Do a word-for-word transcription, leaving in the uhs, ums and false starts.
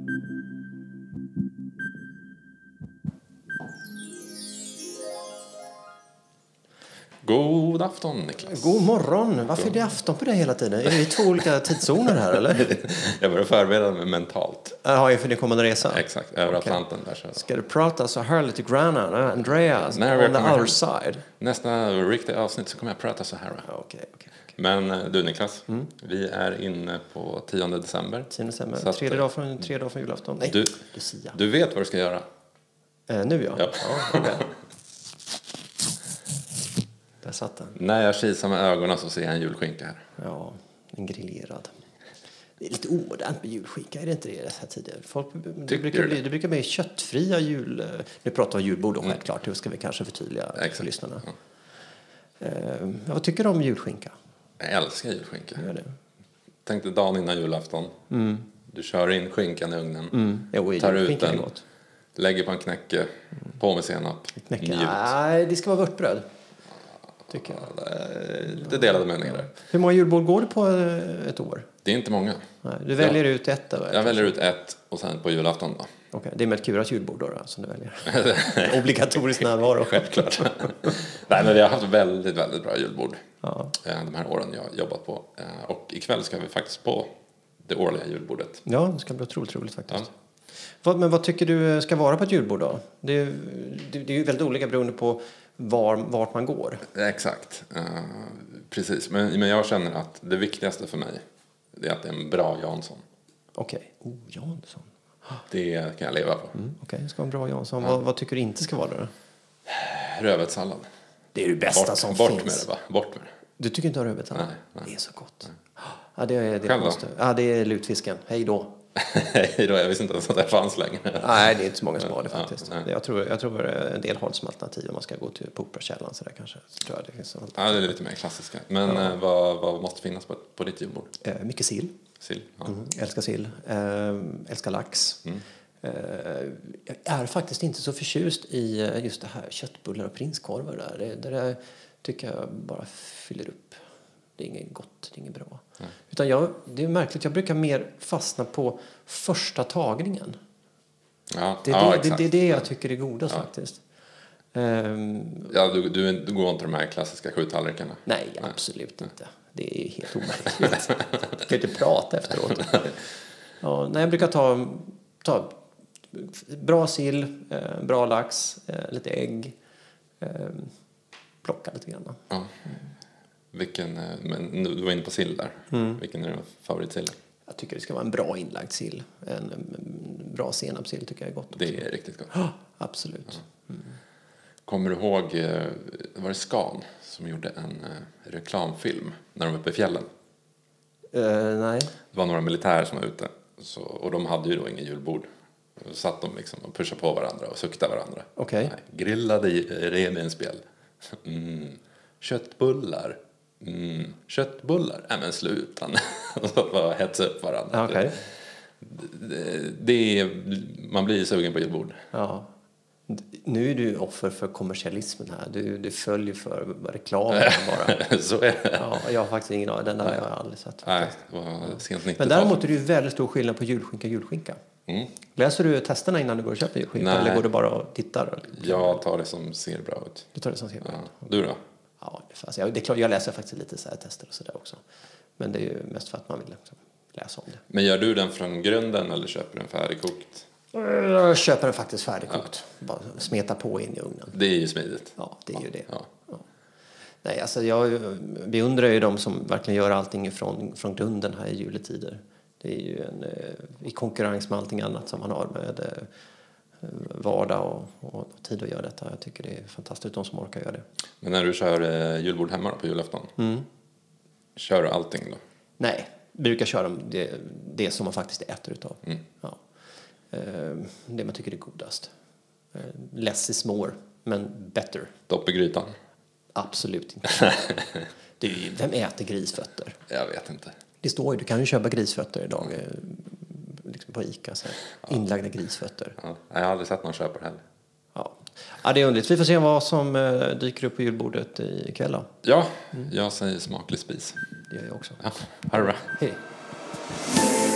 God afton, Niklas. God morgon. Varför är det afton på dig hela tiden? Är det två olika tidszoner här, eller? Jag börjar förbereda mig mentalt. Jaha, inför din kommande resa? Exakt, över Okej. Atlanten där. Så. Ska du prata så här lite grann, eh, Andreas? När On vi the kommer other hem. side. Nästa riktiga avsnitt så kommer jag prata så här. Okej, okej. okej. Men eh, du, Niklas, mm. vi är inne på tionde december. tionde december. Så att, Tredje dag från, tredje dag från julafton. Nej, Du, Lucia. du vet vad du ska göra. Eh, nu ja. Ja. ja okay. Där satt den. När jag kisar med ögonen så ser jag en julskinka här. Ja, en grillerad. Det är lite omodernt med julskinka, är det inte det här tidigare? Folk, det, brukar bli, det brukar bli köttfria jul... Nu pratar vi om julbord då, mm. självklart. Det ska vi kanske förtydliga Exakt. för lyssnarna. Ja. Uh, vad tycker du om julskinka? Jag älskar julskinka. Gör det. Tänkte dagen innan julafton. Mm. Du kör in skinkan i ugnen. Mm. Jo, tar ut den. Gott. Lägger på en knäcke. Mm. På med senap. Knäcke. Nej, det ska vara vörtbröd. Tycker jag. Det delade meningar där. Hur många julbord går du på ett år? Det är inte många. Nej, du väljer ja. ut ett? Eller? Jag väljer ut ett och sen på julafton då. Okej, det är Melkuras julbord då, då som du väljer. Obligatorisk närvaro. Självklart. Nej, men vi har haft väldigt, väldigt bra julbord. Ja. De här åren jag har jobbat på. Och ikväll ska vi faktiskt på det årliga julbordet. Ja, det ska bli otroligt roligt faktiskt. Ja. Vad, men vad tycker du ska vara på ett julbord då? Det är, det, det är ju väldigt olika beroende på var, vart man går. Exakt. Uh, precis. Men, men jag känner att det viktigaste för mig är att det är en bra Jansson. Okej. Okay. Oh, Jansson. Det kan jag leva på. Mm, Okej, okay. Det ska vara en bra Jansson. Ja. Vad, vad tycker du inte ska vara det då? Rödbetssallad. Det är det bästa bort, som bort finns. Med det, va? Bort med det. Du tycker inte om rödbetssallad? Nej, nej. Det är så gott. Nej. Ja, det är, det Själv måste. Ja, det är lutfisken. Hej då. Hej då, jag visste inte ens att det fanns längre. Nej, det är inte så många som har det faktiskt. Ja, jag, tror, jag tror en del har det som alternativ om man ska gå till Pooprakällan så där kanske. Så tror jag det finns ja, det är lite mer klassiska. Men ja. vad, vad måste finnas på, på ditt julbord? Eh, mycket sill. Sill, ja. Mm, älskar sill. Eh, älskar lax. Mm. Eh, jag är faktiskt inte så förtjust i just det här köttbullar och prinskorvar där. Det, det där tycker jag bara fyller upp. Det är inget gott, det är inget bra. Mm. Utan jag, det är märkligt, jag brukar mer fastna på första tagningen. Ja, det, är ja, det, det, det är det jag tycker är godast ja. faktiskt. Um, ja, du, du, du går inte de här klassiska sju tallrikarna? Nej, nej, absolut inte. Det är helt omöjligt. Jag kan inte prata efteråt. Ja, nej, jag brukar ta, ta bra sill, eh, bra lax, eh, lite ägg, eh, plocka lite grann. Ja. Mm. Vilken, men du var inne på sill där. Mm. Vilken är din favoritsill? Jag tycker det ska vara en bra inlagd sill. En, en bra senapssill tycker jag är gott också. Det är riktigt gott. Oh, absolut. Ja. Mm. Kommer du ihåg, var det Scan som gjorde en reklamfilm när de var uppe i fjällen? Uh, nej. Det var några militärer som var ute. Så, och de hade ju då ingen julbord. Så satt de liksom och pushade på varandra och suktade varandra. Okej. Okay. Grillade revbensspjäll. Mm. Köttbullar. Mm, köttbullar? Nej men sluta. Och så bara hetsa upp varandra. Okay. Det, det är, man blir sugen på julbord. Ja. Nu är du offer för kommersialismen här. Du, du följer för reklamen bara. Så är det. Ja, jag har faktiskt ingen aning. Den där har jag aldrig sett. Nej, det var sent nittiotal. Men däremot är det ju väldigt stor skillnad på julskinka och julskinka. Mm. Läser du testerna innan du går och köper julskinka? Nej. Eller går du bara och tittar? Jag tar det som ser bra ut. Du tar det som ser bra ut? Ja. Du då? Ja, det är, det är klart, jag läser faktiskt lite så här tester och sådär också. Men det är ju mest för att man vill liksom läsa om det. Men gör du den från grunden eller köper du den färdigkokt? Jag köper den faktiskt färdigkokt. Ja. Bara smeta på in i ugnen. Det är ju smidigt. Ja, det är ju det. Ja. Ja. Nej, alltså jag beundrar ju de som verkligen gör allting från, från grunden här i juletider. Det är ju en, i konkurrens med allting annat som man har med vardag och, och tid att göra detta. Jag tycker det är fantastiskt de som orkar göra det. Men när du kör eh, julbord hemma på julafton, mm. kör du allting då? Nej, brukar köra det, det som man faktiskt äter utav. Mm. Ja. Det man tycker är godast. Less is more, men better. Dopp i grytan? Absolut inte. Du, vem äter grisfötter? Jag vet inte. Det står ju, du kan ju köpa grisfötter idag liksom på Ica. Så ja. Inlagda grisfötter. Ja. Jag har aldrig sett någon köpa det heller. Ja. Ja, det är underligt. Vi får se vad som dyker upp på julbordet ikväll då. Ja, mm. jag säger smaklig spis. Det gör jag också. Ja, ha det bra. Hej.